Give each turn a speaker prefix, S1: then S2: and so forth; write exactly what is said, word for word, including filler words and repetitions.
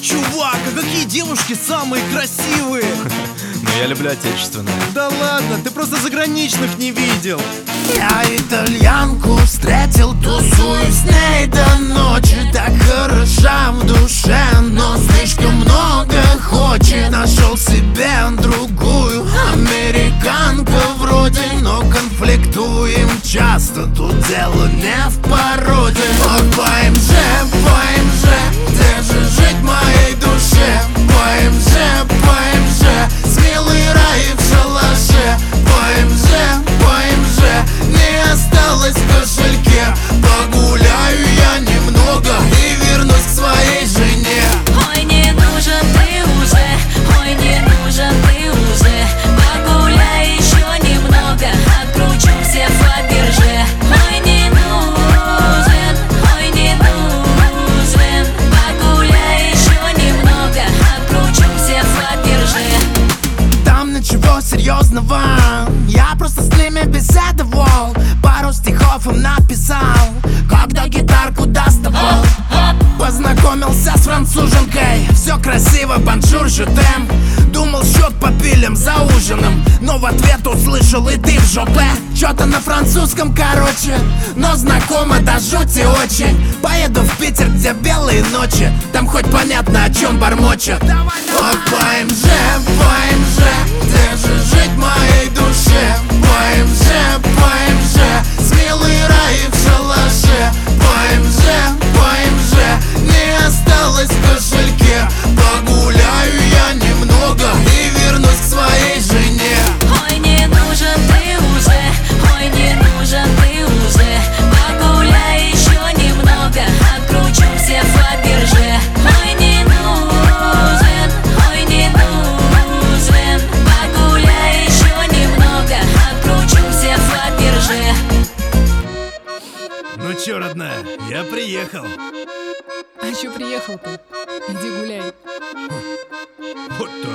S1: Чувак, а какие девушки самые красивые?
S2: Но я люблю отечественное.
S1: Да ладно, ты просто заграничных не видел.
S3: Я итальянку встретил, тусуюсь с ней до ночи. Так хороша в душе, но слишком много хочет. Нашел себе другую американка вроде, но конфликтуем часто. Тут дело не в породе. Ох, по эм же, по эм же, где же жить моей душе? По эм же, по эм же, смелый рай в шалаше. По эм же, по эм же, не осталось в кошельке. Погуляю я немного и вернусь к своей жене.
S4: Ой, не нужен ты уже, ой, не нужен ты уже. Погуляй еще немного, откручу все Фаберже. Ой, не нужен, ой, не нужен. Погуляй еще немного, откручу все Фаберже.
S3: Там ничего серьезного, я просто с ними беседовал. Пару стихов им написал, когда гитарку доставал. Познакомился с француженкой, все красиво, бонжур, жутем. Думал, счет по пилям за ужином, но в ответ услышал: и ты в жопе. Чё-то на французском, короче, но знакомо до жути очень. Поеду в Питер, где белые ночи, там хоть понятно, о чем бормочет. Ох, по эм же, по эм же, где же жить моей душе? По эм же, по эм же, смелый рай в шалаше. По эм же, по эм же, не осталось в кошельке. Погуляю я немного и вернусь к своей жене.
S4: Ой, не нужен ты уже, ой, не нужен ты уже. Погуляй еще немного, откручу все Фаберже. Ой, не нужен, ой, не нужен. Погуляй еще немного, откручу все Фаберже.
S1: Ну чё, родная, я приехал.
S5: А чё приехал-то? Иди гуляй.
S1: Вот так.